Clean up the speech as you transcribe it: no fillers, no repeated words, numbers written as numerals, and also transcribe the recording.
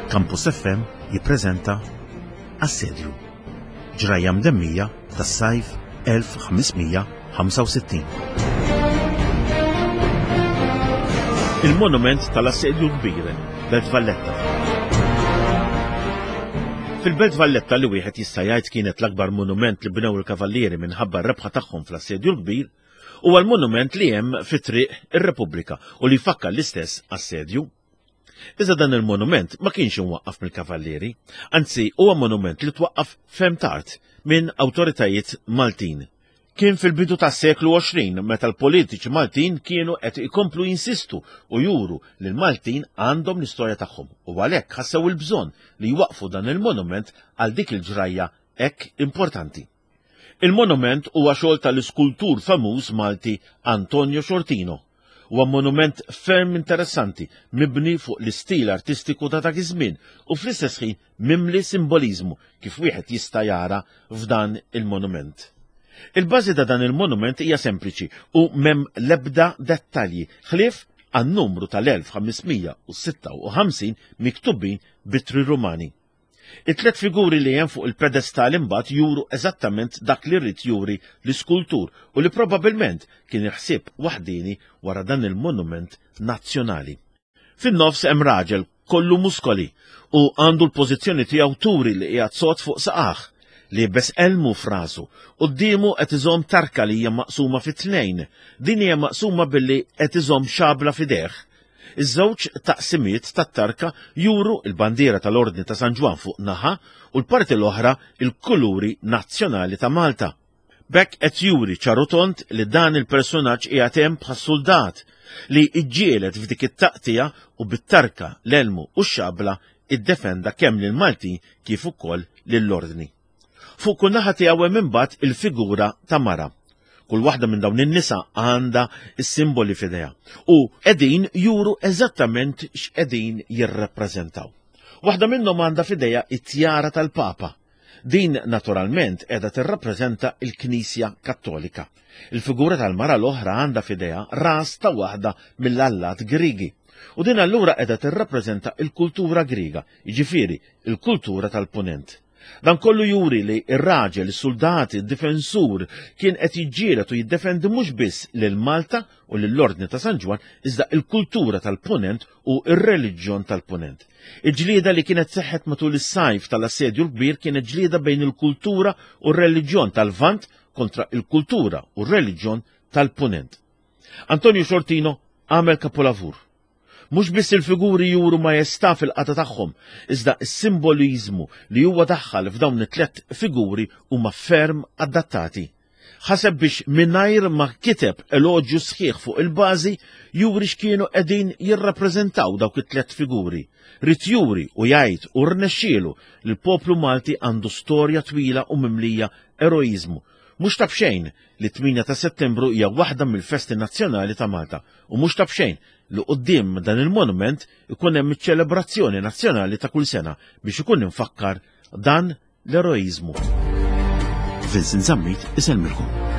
Campus FM jippreżenta Assedju, ġrajja mdemmija tas-sajf 1565. Il-monument tal-assedju kbir, Belt Valletta. Fil-Belt Valletta li wieħed jista' jgħid kienet l-akbar monument li bnew il-kavallieri minħabba r-rebħa tagħhom fl-assedju l-kbir, huwa l-monument li hemm fit-triq ir-Repubblika u li jfakkar l-istess assedju. Iżda dan il-monument ma kienx imwaqqaf mill-kavallieri, anzi huwa monument li twaqqaf ferm tard minn awtoritajiet Maltin. Kien fil-bidu tas-seklu 20 meta l-politiċi Maltin kienu qed ikomplu jinsistu u juru li l-Maltin għandhom l-istorja tagħhom u għalhekk ħassew il-bżonn li jwaqfu dan il-monument għal dik il-ġrajja hekk importanti. Il-monument huwa xogħol tal-iskultur famuż Malti Antonio Shortino. Huwa monument ferm interessanti, mibni fuq l-istil artistiku ta' dak iż-żmien u fl-istess ħin mimli simboliżmu kif wieħed jista' jara f'dan il-monument. Il-bażi ta' dan il-monument hija sempliċi u m'hemm l-ebda dettalji ħlief għan-numru tal-1556 miktubin bitri Rumani. It-tlet figuri li hemm fuq il-pedestal imbagħad juru eżattament dak li rrid juri l-iskultur u li probabbilment kien il-ħsieb waħdini wara dan il-monument nazzjonali. Fin-nofs hemm raġel kollu muskoli u għandu l-pożizzjoni tiegħu turi li qiegħed sod fuq saqaħ li bes elmu f'rasu qudiemu qed iżomm tarka li hija maqsuma fi tnejn. Din hija maqsuma billi qed iżomm xabla f'idejh. Iż-żewġ taqsimiet tat-tarka juru l-bandiera tal-Ordni ta' San Ġwan fuq naħa u l-parti l-oħra il-kuluri nazzjonali ta' Malta. Bekk qed juri ċarutont li dan il-personaġġ qiegħed hemm bħas-soldat li ġġielet f'dik it-taqtija u bit-tarka, l-elmu u x-xabla iddefenda kemm lil-Maltin kif ukoll lill-Ordni. Fuq kull naħa tiegħu hemm imbagħad il-figura ta' mara. Kull waħda minn dawn in-nisa għandha s-simboli f'idejha u qegħdin juru eżattament x'qegħdin jirrappreżentaw. Waħda minnhom għandha f'idejha t-tjara tal-Papa. Din naturalment qiegħda tirrappreżenta l-Knisja Kattolika. Il-figura tal-mara l-oħra għandha f'idejha ras ta' waħda mill-allat Griegi. U din allura qiegħda tirrappreżenta l-kultura Griega, jiġifieri l-kultura tal-Punent. Dan kollu juri li ir-raġel, is-soldati, id-difensur kien qed jiġġieled u jiddefendi mhux biss lil Malta u lill-Ordni ta' San Ġwan iżda l-kultura tal-Punent u r-reliġjon tal-Punent. Il-ġlieda li kienet seħħet matul is-sajf tal-assedju l-kbir kienet ġlieda bejn il-kultura u r-reliġjon tal-Vant kontra il-kultura u r-reliġjon tal-Punent. Antonio Shortino għamel kapolavur. Mhux biss il-figuri juru majestà fil-qata tagħhom, iżda s-simboliżmu li huwa daħħal f'dawn it-tlet figuri huma ferm adattati. Ħaseb biex mingħajr ma kiteb eloġju sħiħ fuq il-bażi juri x'kienu qegħdin jirrappreżentaw dawk it-tlet figuri. Rid juri u jgħid u rnexxielu li l-poplu Malti għandu storja twila u mimlija eroiżmu. Mhux ta' bxejn li 8 ta' Settembru hija waħda mill-festi nazzjonali ta' Malta u mhux ta' bxejn li quddiem dan il-monument ikun hemm iċ-ċelebrazzjoni nazzjonali ta' kull sena biex ikun infakkar dan l-eroiżmu. Vincent Zammit isellmilkom.